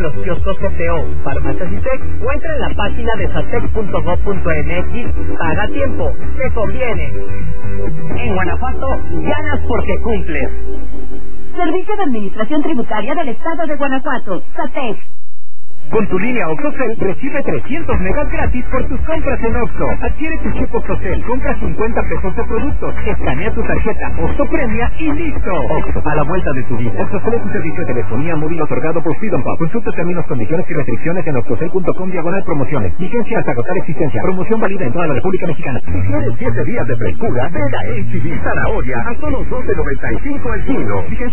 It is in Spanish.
los kioscos GTO, farmacias y Tec, o entra en la página de satec.gov.mx. Paga a tiempo, te conviene. En Guanajuato, ganas porque cumples. Servicio de Administración Tributaria del Estado de Guanajuato, SATEC. Con tu línea OXXOCEL recibe 300 megas gratis por tus compras en OXXO. Adquiere tu chip OXXOCEL, compra 50 pesos de productos, escanea tu tarjeta OXXO Premia y listo. OXXO, a la vuelta de tu vida. OXXOCEL es un servicio de telefonía móvil otorgado por Freedom Pub. Consulta términos, condiciones y restricciones en oxxocel.com/promociones. Vigencia hasta agotar existencia. Promoción válida en toda la República Mexicana. Si quieres 7 días de frescura, ven a H-D zanahoria a solo $12.95 el kilo. Vigencia